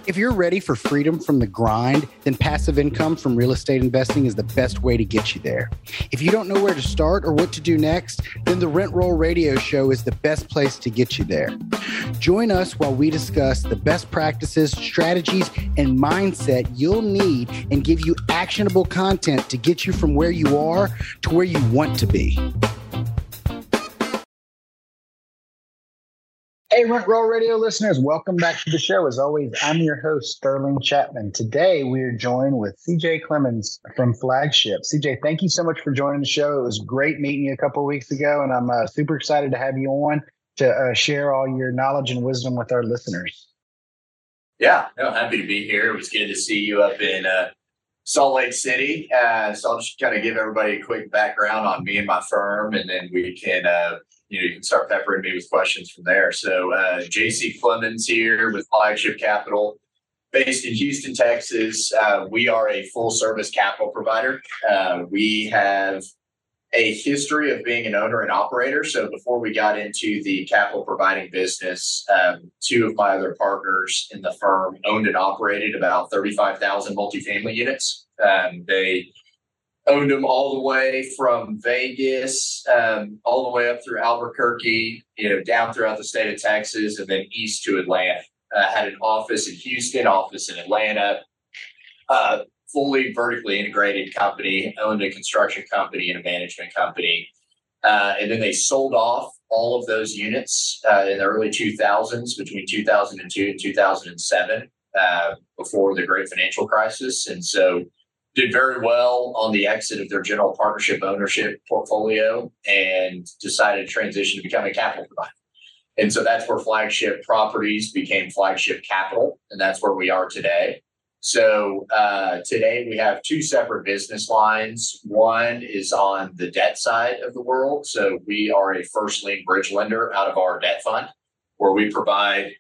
If you're ready for freedom from the grind, then passive income from real estate investing is the best way to get you there. If you don't know where to start or what to do next, then the Rent Roll Radio Show is the best place to get you there. Join us while we discuss the best practices, strategies, and mindset you'll need and give you actionable content to get you from where you are to where you want to be. Hey, Rent Roll Radio listeners, welcome back to the show. As always, I'm your host, Sterling Chapman. Today, we are joined with CJ Clemens from Flagship. CJ, thank you so much for joining the show. It was great meeting you a couple of weeks ago, and I'm super excited to have you on to share all your knowledge and wisdom with our listeners. Yeah, no, happy to be here. It was good to see you up in Salt Lake City. So I'll just kind of give everybody a quick background on me and my firm, and then we can you can start peppering me with questions from there. So JC Clemens here with Flagship Capital, based in Houston, Texas. We are a full-service capital provider. We have a history of being an owner and operator. So before we got into the capital providing business, two of my other partners in the firm owned and operated about 35,000 multifamily units. They owned them all the way from Vegas, all the way up through Albuquerque, down throughout the state of Texas, and then east to Atlanta. Had an office in Houston, office in Atlanta, fully vertically integrated company, owned a construction company and a management company. And then they sold off all of those units in the early 2000s, between 2002 and 2007, before the great financial crisis. And so did very well on the exit of their general partnership ownership portfolio and decided to transition to become a capital provider. And so that's where Flagship Properties became Flagship Capital, and that's where we are today. So today we have two separate business lines. One is on the debt side of the world. So we are a first lien bridge lender out of our debt fund, where we provide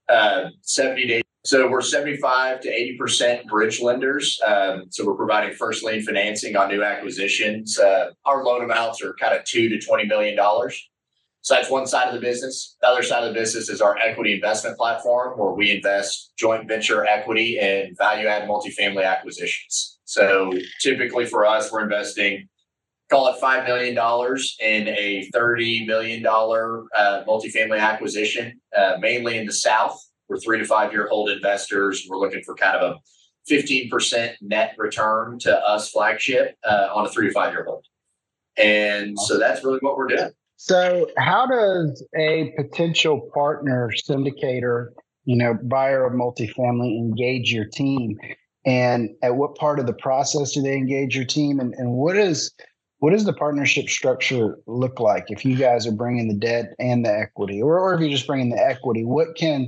70 to So we're 75 to 80% bridge lenders. So we're providing first lien financing on new acquisitions. Our loan amounts are kind of $2 to $20 million. So that's one side of the business. The other side of the business is our equity investment platform, where we invest joint venture equity in value-add multifamily acquisitions. So typically for us, we're investing, call it $5 million in a $30 million multifamily acquisition, mainly in the South. We're 3 to 5 year hold investors. We're looking for kind of a 15% net return to us, Flagship, on a 3 to 5 year hold. And so that's really what we're doing. So how does a potential partner, syndicator, buyer of multifamily engage your team? And at what part of the process do they engage your team? And what does the partnership structure look like if you guys are bringing the debt and the equity, or if you're just bringing the equity? What can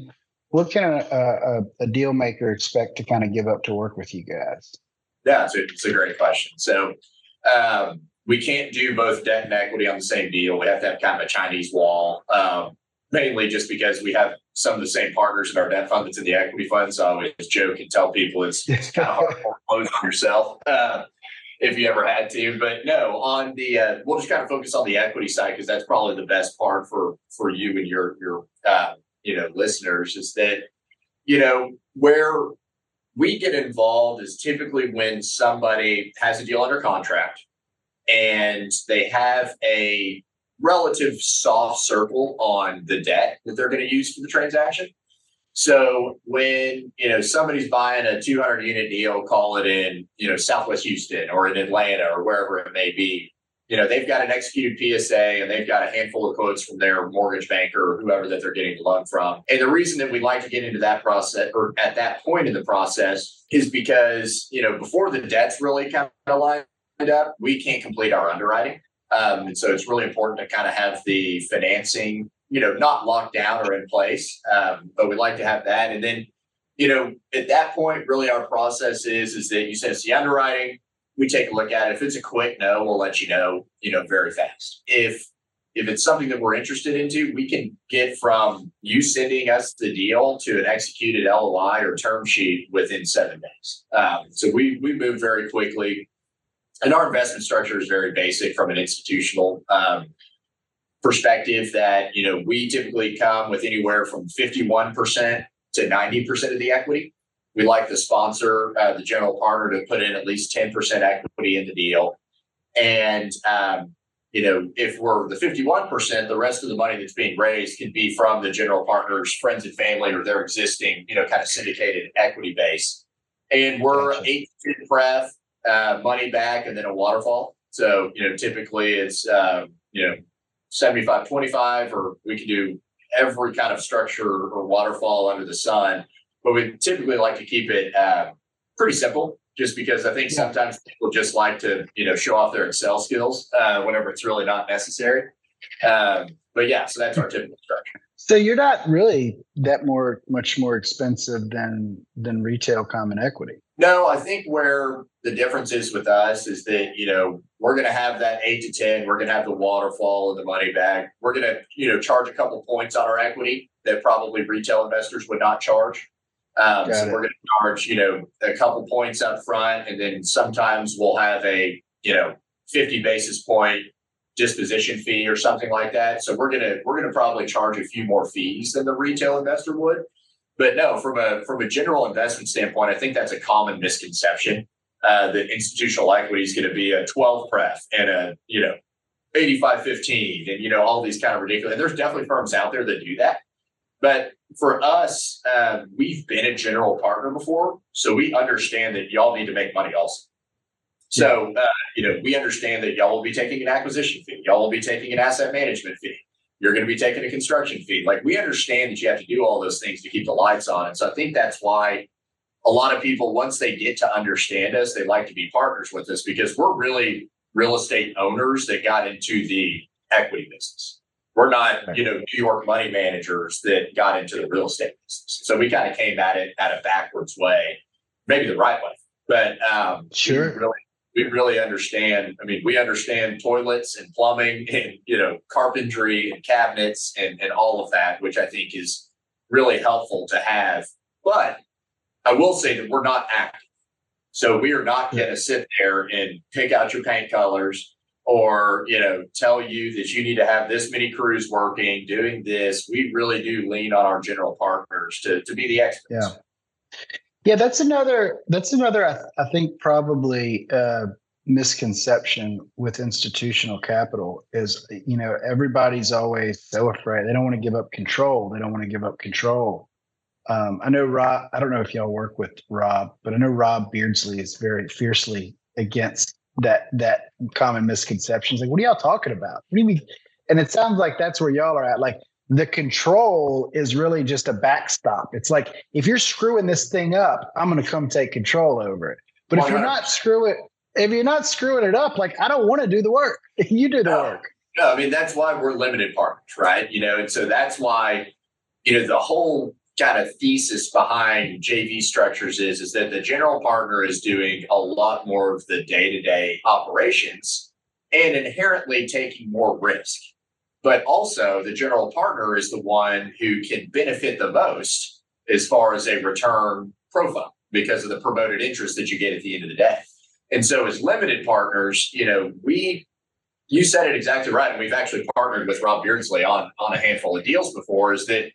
a deal maker expect to kind of give up to work with you guys? Yeah, it's a great question. So we can't do both debt and equity on the same deal. We have to have kind of a Chinese wall, mainly just because we have some of the same partners in our debt fund that's in the equity fund. So I always joke and tell people it's kind of hard to foreclose on yourself if you ever had to. But no, on the we'll just kind of focus on the equity side, because that's probably the best part for you and your listeners, is that where we get involved is typically when somebody has a deal under contract and they have a relative soft circle on the debt that they're going to use for the transaction. So when, somebody's buying a 200 unit deal, call it in, Southwest Houston or in Atlanta or wherever it may be, they've got an executed PSA and they've got a handful of quotes from their mortgage banker or whoever that they're getting the loan from. And the reason that we like to get into that process, or at that point in the process, is because, before the debt's really kind of lined up, we can't complete our underwriting. And so it's really important to kind of have the financing, not locked down or in place, but we like to have that. And then, at that point, really our process is that you said it's the underwriting. We take a look at it. If it's a quick no, we'll let you know, very fast. If it's something that we're interested into, we can get from you sending us the deal to an executed LOI or term sheet within 7 days. So we move very quickly. And our investment structure is very basic from an institutional perspective, that, we typically come with anywhere from 51% to 90% of the equity. we like the sponsor, the general partner, to put in at least 10% equity in the deal. And, if we're the 51%, the rest of the money that's being raised can be from the general partner's friends and family or their existing, kind of syndicated equity base. And we're Gotcha. 8% pref, money back, and then a waterfall. So, typically it's, 75-25, or we can do every kind of structure or waterfall under the sun. But we typically like to keep it pretty simple, just because I think sometimes people just like to, show off their Excel skills whenever it's really not necessary. But yeah, so that's our typical structure. So you're not really that much more expensive than retail common equity. No, I think where the difference is with us is that, we're going to have that 8 to 10. We're going to have the waterfall and the money back. We're going to, charge a couple points on our equity that probably retail investors would not charge. So we're going to charge, a couple points up front, and then sometimes we'll have a, 50 basis point disposition fee or something like that. So we're going to probably charge a few more fees than the retail investor would. But no, from a general investment standpoint, I think that's a common misconception that institutional equity is going to be a 12 pref and a 85-15 and all these kind of ridiculous. And there's definitely firms out there that do that. But for us, we've been a general partner before, so we understand that y'all need to make money also. So we understand that y'all will be taking an acquisition fee, y'all will be taking an asset management fee. You're going to be taking a construction fee. Like, we understand that you have to do all those things to keep the lights on. And so I think that's why a lot of people, once they get to understand us, they like to be partners with us, because we're really real estate owners that got into the equity business. We're not, New York money managers that got into the real estate business. So we kind of came at it at a backwards way, maybe the right way. But sure. We really understand. I mean, we understand toilets and plumbing and, carpentry and cabinets and all of that, which I think is really helpful to have. But I will say that we're not active. So we are not going to sit there and pick out your paint colors or, tell you that you need to have this many crews working, doing this. We really do lean on our general partners to be the experts. Yeah, that's another. I think probably misconception with institutional capital is, everybody's always so afraid. They don't want to give up control. I know Rob. I don't know if y'all work with Rob, but I know Rob Beardsley is very fiercely against that common misconceptions. Like, what are y'all talking about? What do you mean? And it sounds like that's where y'all are at. Like, the control is really just a backstop. It's like, if you're screwing this thing up, I'm going to come take control over it. But if you're not screwing it up, like, I don't want to do the work. You do the work. No, I mean, that's why we're limited partners, right? And so that's why, the whole kind of thesis behind JV structures is that the general partner is doing a lot more of the day-to-day operations and inherently taking more risk. But also, the general partner is the one who can benefit the most as far as a return profile because of the promoted interest that you get at the end of the day. And so as limited partners, you said it exactly right. And we've actually partnered with Rob Beardsley on a handful of deals before, is that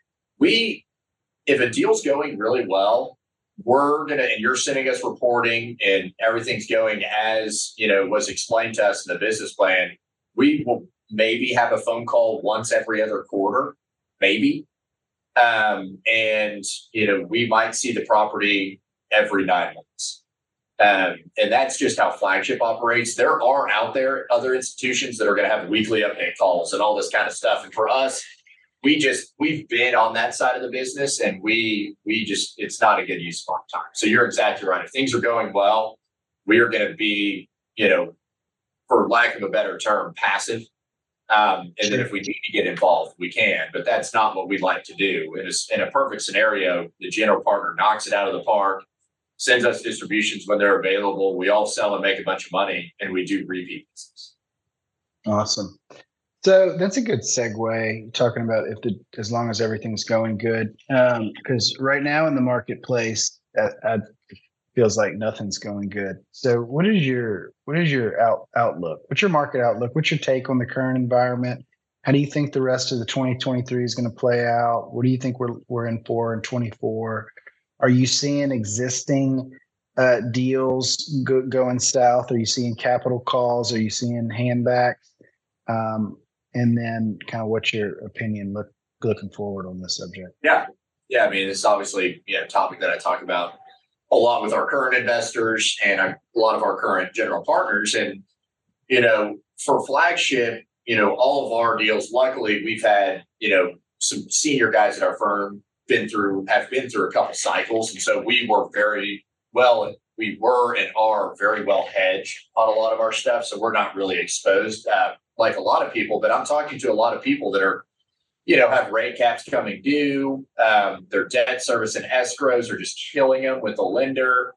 if a deal's going really well, and you're sending us reporting and everything's going as, was explained to us in the business plan, we will maybe have a phone call once every other quarter, maybe. And we might see the property every 9 months. And that's just how Flagship operates. There are out there other institutions that are going to have weekly update calls and all this kind of stuff. And for us, we've been on that side of the business, and it's not a good use of our time. So you're exactly right. If things are going well, we are going to be, for lack of a better term, passive. And then if we need to get involved, we can, but that's not what we'd like to do. In a perfect scenario, the general partner knocks it out of the park, sends us distributions when they're available. We all sell and make a bunch of money, and we do repeat business. Awesome. So that's a good segue, talking about as long as everything's going good. Because right now in the marketplace, it feels like nothing's going good. So what is your outlook? What's your market outlook? What's your take on the current environment? How do you think the rest of the 2023 is going to play out? What do you think we're in for in 24? Are you seeing existing deals going south? Are you seeing capital calls? Are you seeing handbacks? And then kind of what's your opinion looking forward on this subject? Yeah. Yeah. I mean, it's obviously a topic that I talk about a lot with our current investors and a lot of our current general partners. And, for Flagship, all of our deals, luckily we've had, some senior guys at our firm have been through a couple cycles. And so we were and are very well hedged on a lot of our stuff. So we're not really exposed like a lot of people, but I'm talking to a lot of people that are, have rate caps coming due. Their debt service and escrows are just killing them with the lender.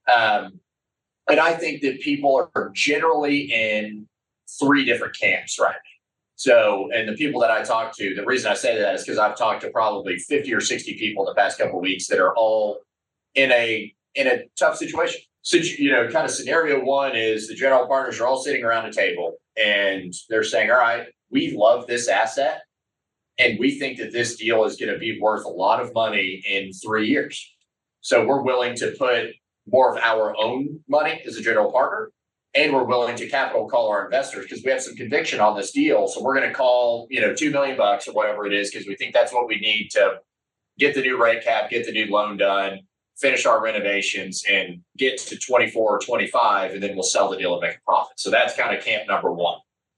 And I think that people are generally in three different camps right now. So, and the people that I talk to, the reason I say that is because I've talked to probably 50 or 60 people in the past couple of weeks that are all in a tough situation. So, kind of scenario one is the general partners are all sitting around a table and they're saying, all right, we love this asset and we think that this deal is going to be worth a lot of money in 3 years. So we're willing to put more of our own money as a general partner. And we're willing to capital call our investors because we have some conviction on this deal. So we're going to call, $2 million or whatever it is, because we think that's what we need to get the new rate cap, get the new loan done, finish our renovations, and get to 24 or 25, and then we'll sell the deal and make a profit. So that's kind of camp number one.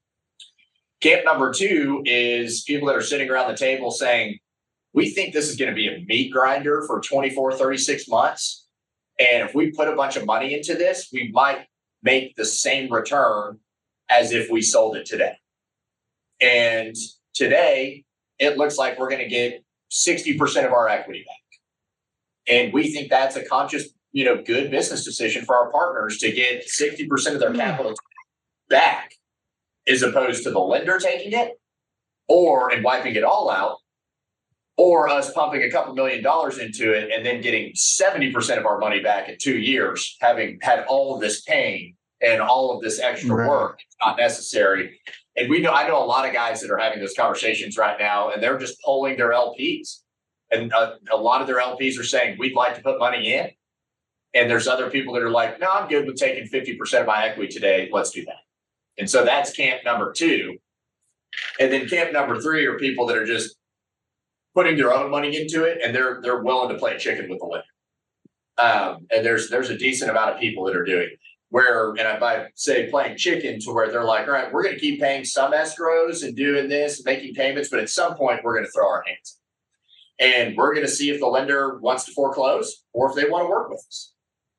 Camp number two is people that are sitting around the table saying, we think this is going to be a meat grinder for 24, 36 months. And if we put a bunch of money into this, we might make the same return as if we sold it today. And today, it looks like we're going to get 60% of our equity back. And we think that's a conscious, good business decision for our partners to get 60% of their capital back, as opposed to the lender taking it and wiping it all out, or us pumping a couple $1 million into it and then getting 70% of our money back in 2 years, having had all of this pain and all of this extra work. It's not necessary. And I know a lot of guys that are having those conversations right now, and they're just polling their LPs. And a lot of their LPs are saying, we'd like to put money in. And there's other people that are like, no, I'm good with taking 50% of my equity today. Let's do that. And so that's camp number two. And then camp number three are people that are just putting their own money into it, and they're willing to play chicken with the lender. And there's a decent amount of people that are doing it. And if I say playing chicken, to where they're like, all right, we're going to keep paying some escrows and doing this, making payments, but at some point we're going to throw our hands up. And we're going to see if the lender wants to foreclose or if they want to work with us.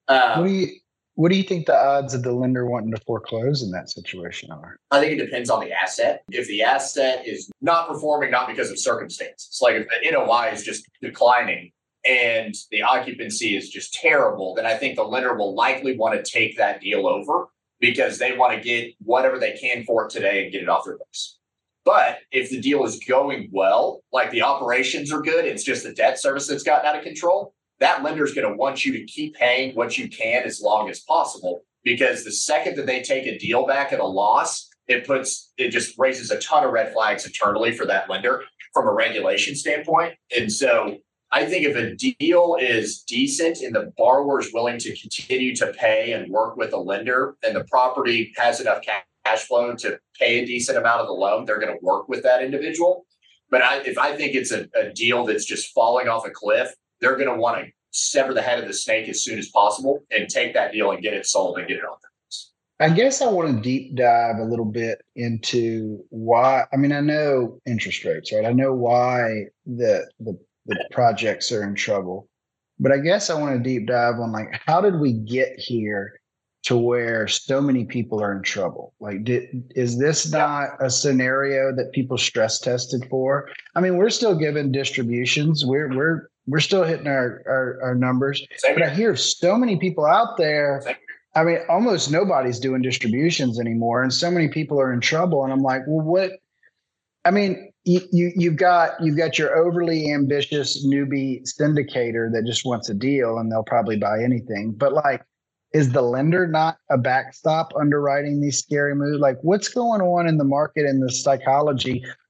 What do you think the odds of the lender wanting to foreclose in that situation are? I think it depends on the asset. If the asset is not performing, not because of circumstances, like if the NOI is just declining and the occupancy is just terrible, then I think the lender will likely want to take that deal over because they want to get whatever they can for it today and get it off their books. But if the deal is going well, like the operations are good, it's just the debt service that's gotten out of control, that lender is going to want you to keep paying what you can as long as possible, because the second that they take a deal back at a loss, it just raises a ton of red flags internally for that lender from a regulation standpoint. And so I think if a deal is decent and the borrower is willing to continue to pay and work with a lender, and the property has enough cash flow to pay a decent amount of the loan, they're going to work with that individual. But if I think it's a deal that's just falling off a cliff, they're going to want to sever the head of the snake as soon as possible and take that deal and get it sold and get it on their books. I guess I want to deep dive a little bit into why. I mean, I know interest rates, right? I know why the projects are in trouble, but I guess I want to deep dive on how did we get here to where so many people are in trouble? Is this not a scenario that people stress tested for? I mean, we're still giving distributions. We're still hitting our numbers, but I hear so many people out there. I mean, almost nobody's doing distributions anymore, and so many people are in trouble. And I'm like, well, what? I mean, you've got your overly ambitious newbie syndicator that just wants a deal, and they'll probably buy anything. But is the lender not a backstop underwriting these scary moves? What's going on in the market and the psychology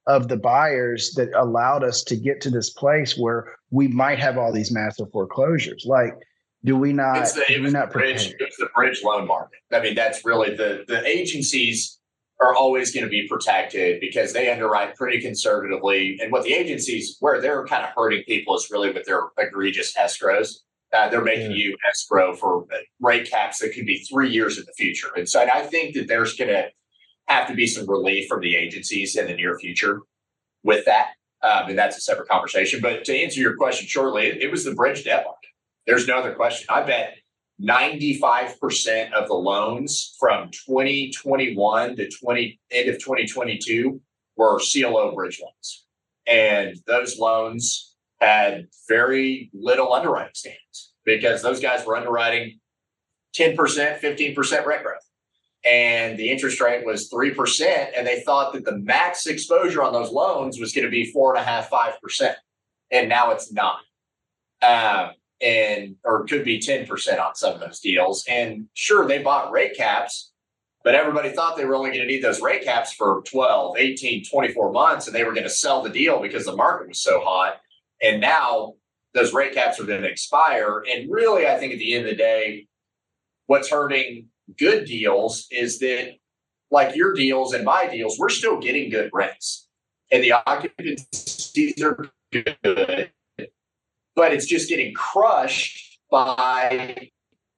of the buyers that allowed us to get to this place where we might have all these massive foreclosures. Like, do we not? It was the bridge loan market. I mean, that's really the agencies are always going to be protected because they underwrite pretty conservatively. And what the agencies, where they're kind of hurting people, is really with their egregious escrows. They're making you escrow for rate caps that could be 3 years in the future. And so I think that there's going to have to be some relief from the agencies in the near future with that. And that's a separate conversation. But to answer your question shortly, it was the bridge debt market. There's no other question. I bet 95% of the loans from 2021 to end of 2022 were CLO bridge loans. And those loans had very little underwriting standards because those guys were underwriting 10%, 15% rent growth. And the interest rate was 3%. And they thought that the max exposure on those loans was going to be 4.5%, 5%. And now it's not. Or it could be 10% on some of those deals. And sure, they bought rate caps, but everybody thought they were only going to need those rate caps for 12, 18, 24 months. And they were going to sell the deal because the market was so hot. And now those rate caps are going to expire. And really, I think at the end of the day, what's hurting good deals is that, like your deals and my deals, we're still getting good rents. And the occupancies are good. But it's just getting crushed by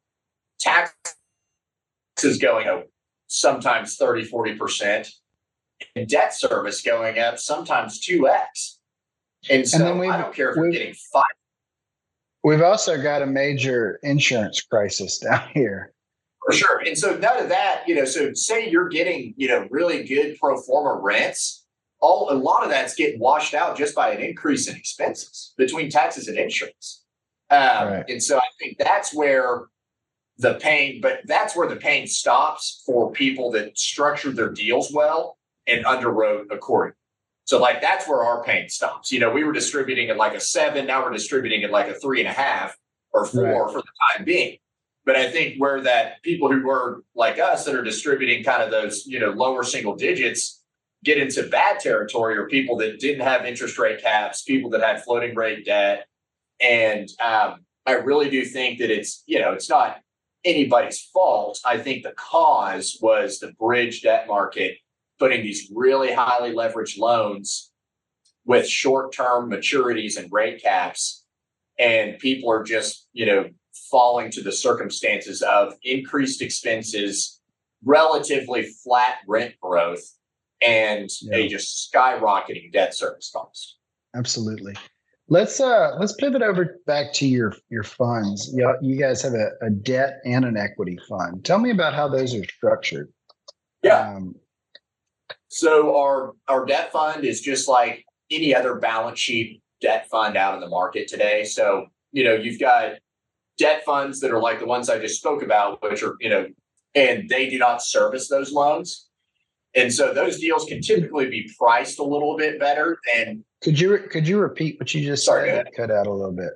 taxes going up, sometimes 30, 40%, and debt service going up, sometimes 2x. And so I don't care if we're getting 5. We've also got a major insurance crisis down here. For sure. And so none of that, so say you're getting, really good pro forma rents. A lot of that's getting washed out just by an increase in expenses between taxes and insurance. Right. And so I think that's where the pain stops for people that structured their deals well and underwrote accordingly. So like, that's where our pain stops. We were distributing at like a 7, now we're distributing at like a 3.5 or 4 right. for the time being. But I think where that people who were like us that are distributing kind of those, lower single digits get into bad territory, or people that didn't have interest rate caps, people that had floating rate debt. And I really do think that it's not anybody's fault. I think the cause was the bridge debt market putting these really highly leveraged loans with short-term maturities and rate caps. And people are just, falling to the circumstances of increased expenses, relatively flat rent growth, and a just skyrocketing debt service cost. Absolutely. Let's pivot over back to your funds. You guys have a debt and an equity fund. Tell me about how those are structured. Yeah. So our debt fund is just like any other balance sheet debt fund out in the market today. So, you've got debt funds that are like the ones I just spoke about, which are, and they do not service those loans. And so those deals can typically be priced a little bit better than. Could you repeat what you just said? Cut out a little bit.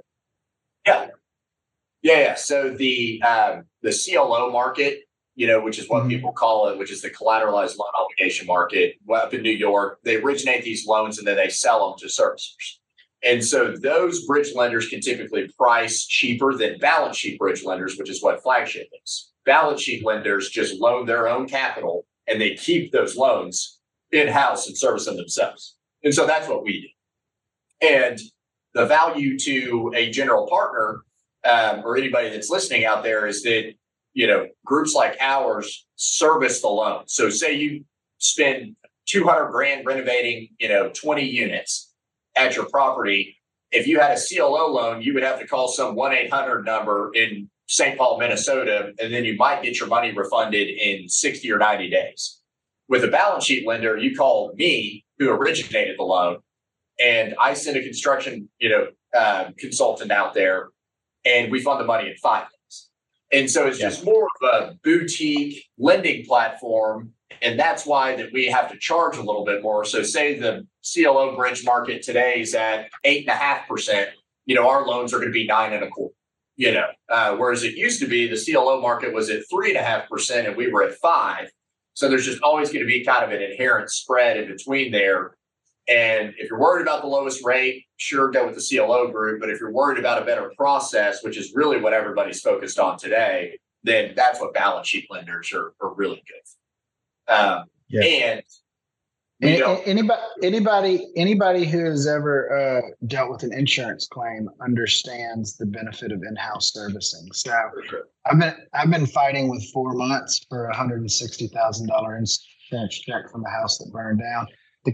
Yeah. So the CLO market, which is what people call it, which is the collateralized loan obligation market up in New York, they originate these loans and then they sell them to servicers. And so those bridge lenders can typically price cheaper than balance sheet bridge lenders, which is what Flagship is. Balance sheet lenders just loan their own capital and they keep those loans in-house and service them themselves. And so that's what we do. And the value to a general partner or anybody that's listening out there is that, groups like ours service the loan. So say you spend $200,000 renovating, 20 units at your property. If you had a CLO loan, you would have to call some 1-800 number in St. Paul, Minnesota, and then you might get your money refunded in 60 or 90 days. With a balance sheet lender, you call me, who originated the loan, and I send a construction, consultant out there, and we fund the money in 5 days. And so it's just more of a boutique lending platform. And that's why that we have to charge a little bit more. So say the CLO bridge market today is at 8.5%, our loans are going to be 9.25%, whereas it used to be the CLO market was at 3.5% and we were at 5%. So there's just always going to be kind of an inherent spread in between there. And if you're worried about the lowest rate, sure, go with the CLO group. But if you're worried about a better process, which is really what everybody's focused on today, then that's what balance sheet lenders are really good. And we don't. Anybody who has ever dealt with an insurance claim understands the benefit of in-house servicing. So I've been fighting with 4 months for $160,000 insurance check from a house that burned down.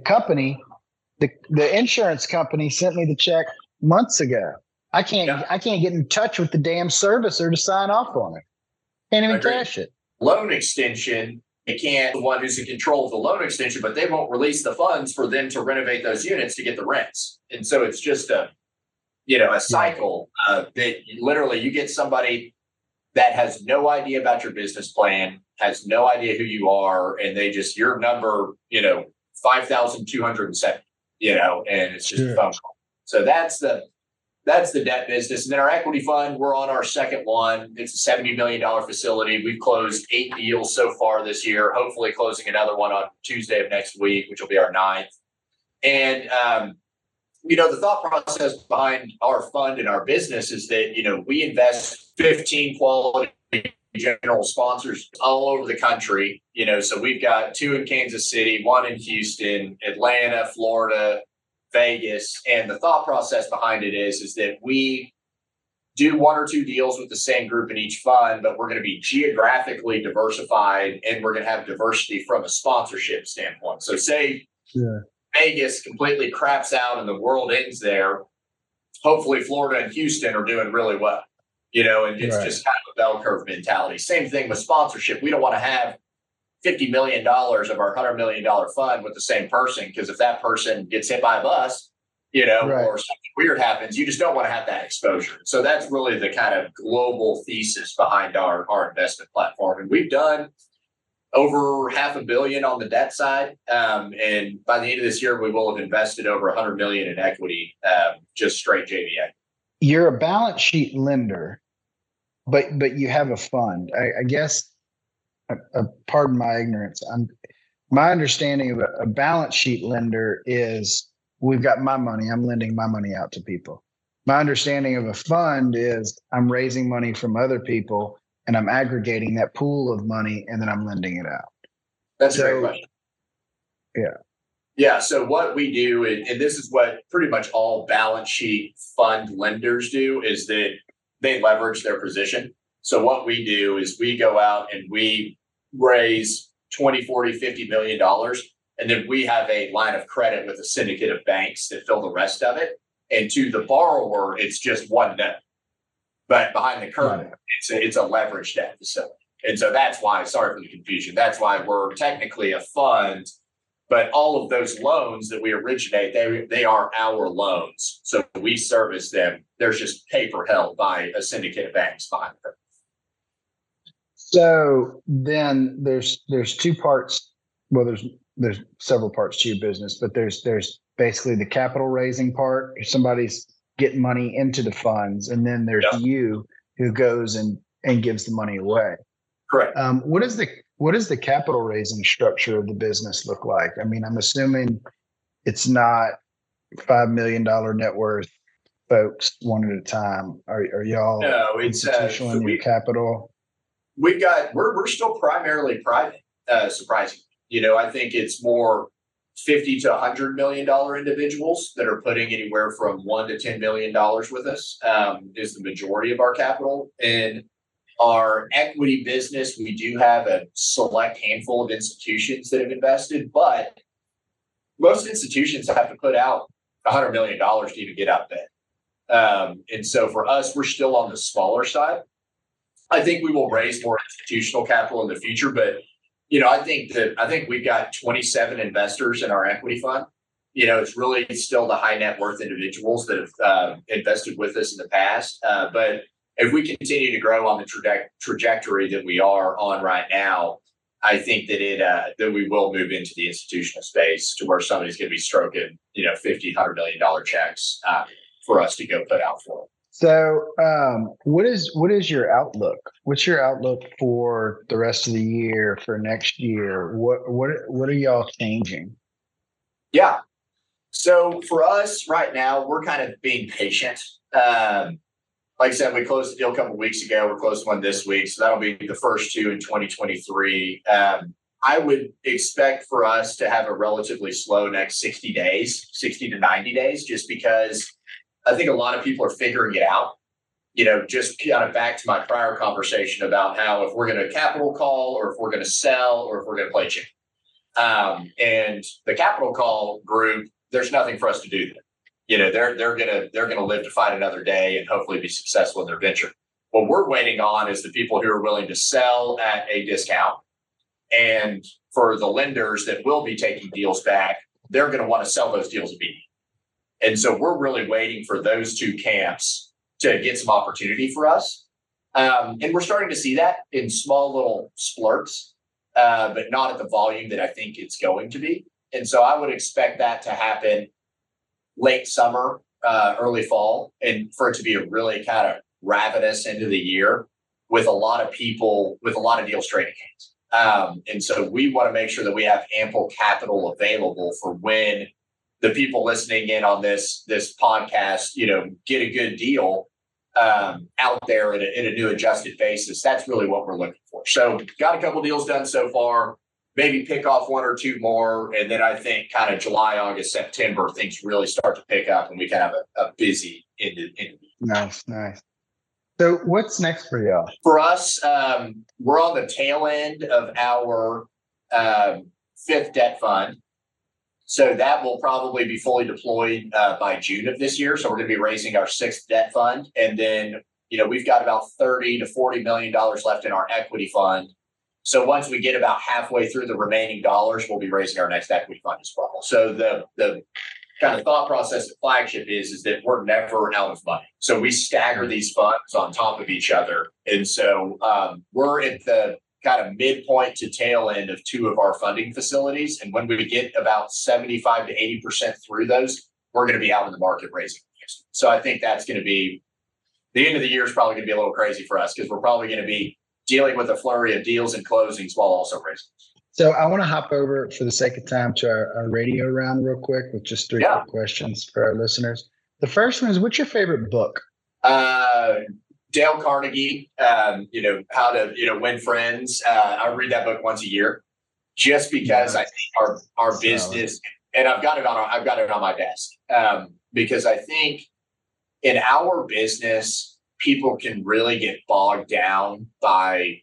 The insurance company sent me the check months ago. I can't get in touch with the damn servicer to sign off on it. Can't even cash it. Loan extension, they can't, the one who's in control of the loan extension, but they won't release the funds for them to renovate those units to get the rents. And so it's just a cycle that you get somebody that has no idea about your business plan, has no idea who you are, and they just, your number, 5,207, and it's just a phone call. So that's the debt business. And then our equity fund, we're on our second one. It's a $70 million facility. We've closed 8 deals so far this year, hopefully closing another one on Tuesday of next week, which will be our 9th. And, the thought process behind our fund and our business is that, we invest 15 quality general sponsors all over the country. So we've got 2 in Kansas City, 1 in Houston, Atlanta, Florida, Vegas. And the thought process behind it is that we do 1 or 2 deals with the same group in each fund, but we're going to be geographically diversified and we're going to have diversity from a sponsorship standpoint. So say Vegas completely craps out and the world ends there. Hopefully Florida and Houston are doing really well, and it's just kind of a bell curve mentality. Same thing with sponsorship. We don't want to have $50 million of our $100 million fund with the same person, because if that person gets hit by a bus, or something weird happens, you just don't want to have that exposure. So that's really the kind of global thesis behind our investment platform. And we've done over $500 million on the debt side. And by the end of this year, we will have invested over $100 million in equity, just straight JVA. You're a balance sheet lender, but you have a fund. I guess, pardon my ignorance. My understanding of a balance sheet lender is we've got my money. I'm lending my money out to people. My understanding of a fund is I'm raising money from other people and I'm aggregating that pool of money and then I'm lending it out. That's a great question. Yeah. Yeah. So what we do, and this is what pretty much all balance sheet fund lenders do, is that they leverage their position. So what we do is we go out and we raise 20, 40, $50 million. And then we have a line of credit with a syndicate of banks that fill the rest of it. And to the borrower, it's just one note. But behind the curtain, it's a leveraged debt facility. And so that's why, sorry for the confusion, that's why we're technically a fund. But all of those loans that we originate, they are our loans. So we service them. There's just paper held by a syndicate of banks behind them. So then there's 2 parts. Well, there's several parts to your business, but there's basically the capital raising part. If somebody's getting money into the funds, and then there's you who goes and gives the money away. Correct. What does the capital raising structure of the business look like? I mean, I'm assuming it's not $5 million net worth folks one at a time. Are y'all institutional in your capital? We're still primarily private, surprisingly. I think it's more $50 to $100 million individuals that are putting anywhere from $1 to $10 million with us, is the majority of our capital. In our equity business, we do have a select handful of institutions that have invested, but most institutions have to put out $100 million to even get out there. And so for us, we're still on the smaller side. I think we will raise more institutional capital in the future, but I think we've got 27 investors in our equity fund. It's really still the high net worth individuals that have invested with us in the past. But if we continue to grow on the trajectory that we are on right now, I think that that we will move into the institutional space to where somebody's going to be stroking, $50, $100 million checks for us to go put out for them. So, what is your outlook? What's your outlook for the rest of the year, for next year? What are y'all changing? Yeah. So for us right now, we're kind of being patient. Like I said, we closed the deal a couple of weeks ago. We're closing one this week. So that'll be the first two in 2023. I would expect for us to have a relatively slow next 60 days, 60 to 90 days, just because I think a lot of people are figuring it out. Just kind of back to my prior conversation about how if we're going to capital call or if we're going to sell or if we're going to play chicken. And the capital call group, there's nothing for us to do there. They're gonna live to fight another day and hopefully be successful in their venture. What we're waiting on is the people who are willing to sell at a discount. And for the lenders that will be taking deals back, they're going to want to sell those deals immediately. And so we're really waiting for those two camps to get some opportunity for us. And we're starting to see that in small little splurts, but not at the volume that I think it's going to be. And so I would expect that to happen late summer, early fall, and for it to be a really kind of ravenous end of the year with a lot of people, with a lot of deals trading hands. And so we want to make sure that we have ample capital available for when the people listening in on this podcast, get a good deal out there at a new adjusted basis. That's really what we're looking for. So got a couple deals done so far, maybe pick off one or two more. And then I think kind of July, August, September, things really start to pick up and we can have a busy end of the year. Nice. So what's next for y'all? For us, we're on the tail end of our fifth debt fund. So that will probably be fully deployed by June of this year. So we're going to be raising our sixth debt fund. And then, we've got about $30 to $40 million left in our equity fund. So once we get about halfway through the remaining dollars, we'll be raising our next equity fund as well. So the kind of thought process at Flagship is that we're never out of money. So we stagger these funds on top of each other. And so we're at the kind of midpoint to tail end of two of our funding facilities. And when we get about 75 to 80% through those, we're going to be out in the market raising. So I think that's going to be, the end of the year is probably going to be a little crazy for us because we're probably going to be dealing with a flurry of deals and closings while also raising. So I want to hop over for the sake of time to our radio round real quick with just three quick questions for our listeners. The first one is, what's your favorite book? Dale Carnegie, How to Win Friends. I read that book once a year just because I think our business, and I've got it on my desk, because I think in our business, people can really get bogged down by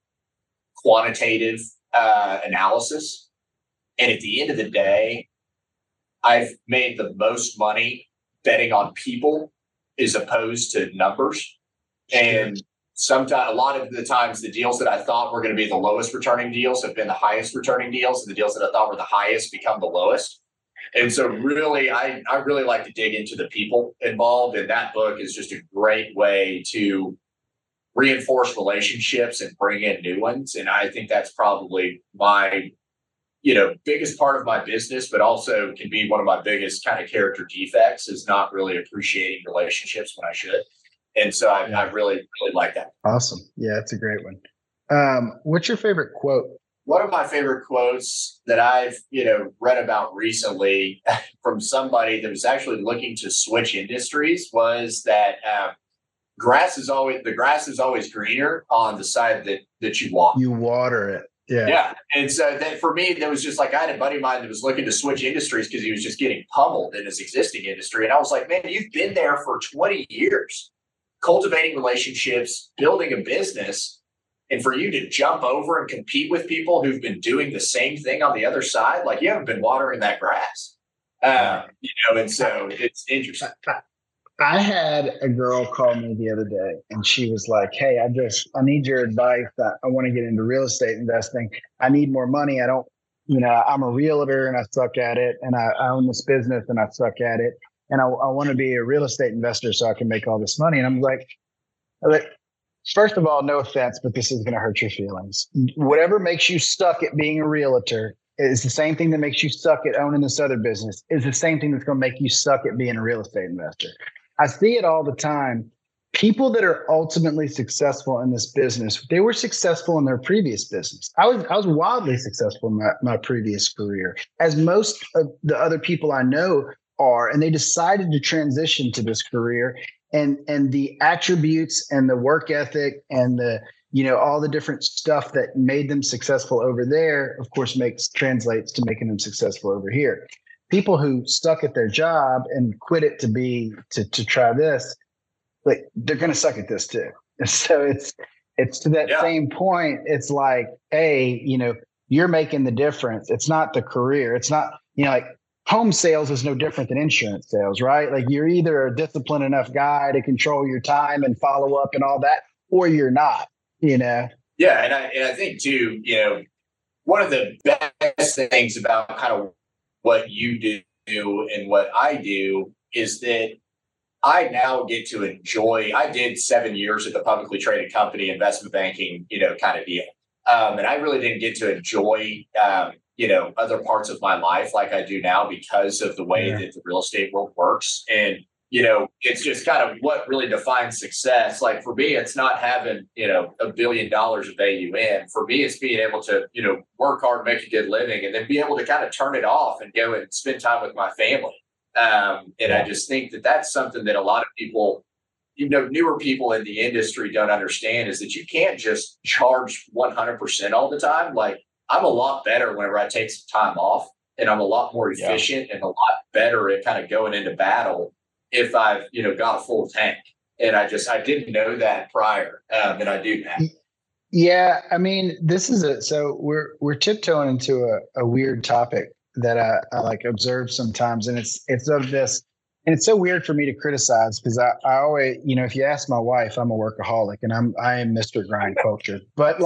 quantitative analysis. And at the end of the day, I've made the most money betting on people as opposed to numbers. And sometimes, a lot of the times, the deals that I thought were going to be the lowest returning deals have been the highest returning deals, and the deals that I thought were the highest become the lowest. And so really, I really like to dig into the people involved. And that book is just a great way to reinforce relationships and bring in new ones. And I think that's probably my, biggest part of my business, but also can be one of my biggest kind of character defects is not really appreciating relationships when I should. And so I really, really like that. Awesome. Yeah, that's a great one. What's your favorite quote? One of my favorite quotes that I've, read about recently from somebody that was actually looking to switch industries was that the grass is always greener on the side that you water. You water it. Yeah. Yeah. And so that for me, that was just like, I had a buddy of mine that was looking to switch industries because he was just getting pummeled in his existing industry. And I was like, man, you've been there for 20 years, cultivating relationships, building a business. And for you to jump over and compete with people who've been doing the same thing on the other side, like you haven't been watering that grass, and so it's interesting. I had a girl call me the other day and she was like, hey, I need your advice. I want to get into real estate investing. I need more money. I'm a realtor and I suck at it. And I own this business and I suck at it. And I want to be a real estate investor so I can make all this money. And I'm like, first of all, no offense, but this is going to hurt your feelings. Whatever makes you stuck at being a realtor is the same thing that makes you suck at owning this other business, is the same thing that's going to make you suck at being a real estate investor. I see it all the time. people that are ultimately successful in this business, they were successful in their previous business. I was wildly successful in my previous career, as most of the other people I know are, and they decided to transition to this career, and the attributes and the work ethic and the, you know, all the different stuff that made them successful over there, of course, translates to making them successful over here. People who stuck at their job and quit it to try this, like, they're going to suck at this too. So it's to that same point. It's like, hey, you know, you're making the difference. It's not the career. It's not, you know, like home sales is no different than insurance sales, right? Like, you're either a disciplined enough guy to control your time and follow up and all that, or you're not, you know? Yeah. And I think too, you know, one of the best things about kind of what you do and what I do is that I now get to enjoy. I did 7 years at the publicly traded company, investment banking, you know, kind of deal. And I really didn't get to enjoy, you know, other parts of my life like I do now because of the way that the real estate world works. And, you know, it's just kind of what really defines success. Like, for me, it's not having, you know, $1 billion of AUM. For me, it's being able to, you know, work hard, make a good living, and then be able to kind of turn it off and go and spend time with my family. And I just think that that's something that a lot of people, you know, newer people in the industry don't understand, is that you can't just charge 100% all the time. Like, I'm a lot better whenever I take some time off, and I'm a lot more efficient and a lot better at kind of going into battle if I've, you know, got a full tank. And I didn't know that prior, and I do now. Yeah. I mean, so we're tiptoeing into a weird topic that I like observe sometimes. And it's of this, and it's so weird for me to criticize, because I always, you know, if you ask my wife, I'm a workaholic, and I am Mr. Grind Culture. But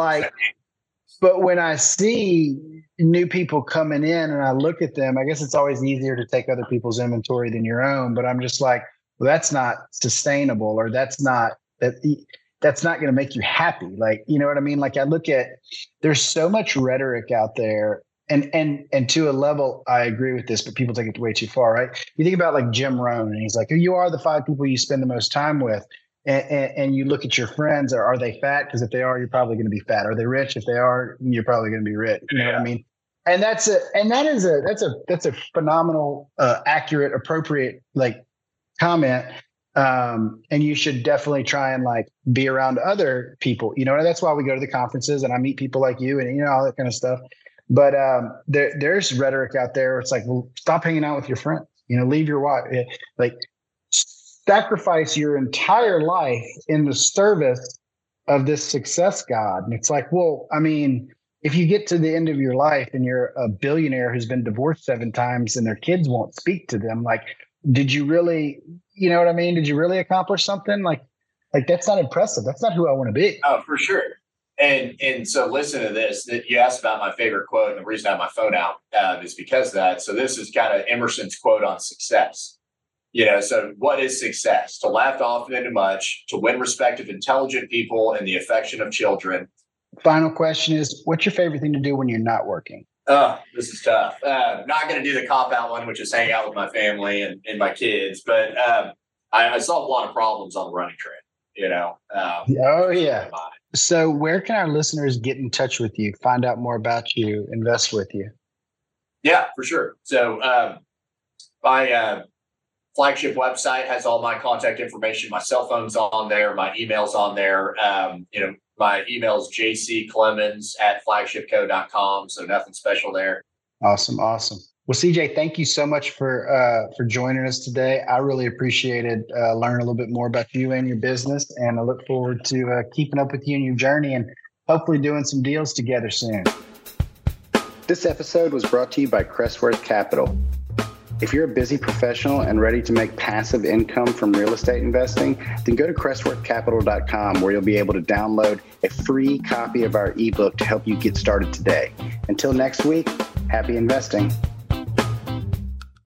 when I see new people coming in and I look at them, I guess it's always easier to take other people's inventory than your own. But I'm just like, well, that's not sustainable, or that's not going to make you happy. Like, you know what I mean? Like, I look at, there's so much rhetoric out there. And to a level, I agree with this, but people take it way too far, right? You think about like Jim Rohn, and he's like, you are the 5 people you spend the most time with. And you look at your friends, are they fat? Because if they are, you're probably going to be fat. Are they rich? If they are, you're probably going to be rich. You know what I mean? And that's a phenomenal, accurate, appropriate, like, comment. And you should definitely try and like be around other people, you know, and that's why we go to the conferences and I meet people like you and, you know, all that kind of stuff. But there's rhetoric out there. It's like, well, stop hanging out with your friends, you know, leave your wife, like, sacrifice your entire life in the service of this success god. And it's like, well, I mean, if you get to the end of your life and you're a billionaire who's been divorced 7 times and their kids won't speak to them, like, did you really, you know what I mean? Did you really accomplish something? Like that's not impressive. That's not who I want to be. Oh, for sure. And so listen to this. That you asked about my favorite quote, and the reason I have my phone out is because of that. So this is kind of Emerson's quote on success. You know, so what is success? To laugh often and much, to win respect of intelligent people and the affection of children. Final question is, what's your favorite thing to do when you're not working? Oh, this is tough. Not going to do the cop-out one, which is hang out with my family and my kids. But I solve a lot of problems on the running trail, you know. Oh, yeah. So where can our listeners get in touch with you, find out more about you, invest with you? Yeah, for sure. So my flagship website has all my contact information. My cell phone's on there. My email's on there. You know, my email is jcclemens@flagshipco.com. So nothing special there. Awesome. Well, CJ, thank you so much for joining us today. I really appreciated learning a little bit more about you and your business, and I look forward to keeping up with you in your journey and hopefully doing some deals together soon. This episode was brought to you by Crestworth Capital. If you're a busy professional and ready to make passive income from real estate investing, then go to crestworthcapital.com, where you'll be able to download a free copy of our ebook to help you get started today. Until next week, happy investing.